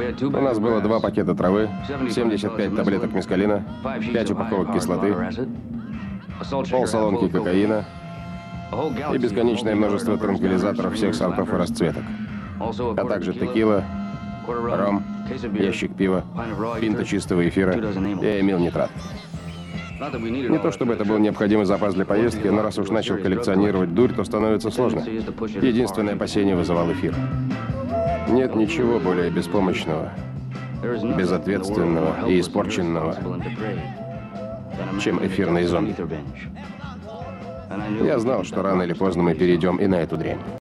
У нас было 2 пакета травы, 75 таблеток мескалина, 5 упаковок кислоты, полсалонки кокаина и бесконечное множество транквилизаторов всех сортов и расцветок, а также текила, ром, ящик пива, пинта чистого эфира и эмил-нитрат. Не то чтобы это был необходимый запас для поездки, но раз уж начал коллекционировать дурь, то становится сложно. Единственное опасение вызывал эфир. Нет ничего более беспомощного, безответственного и испорченного, чем эфирные зомби. Я знал, что рано или поздно мы перейдем и на эту дрянь.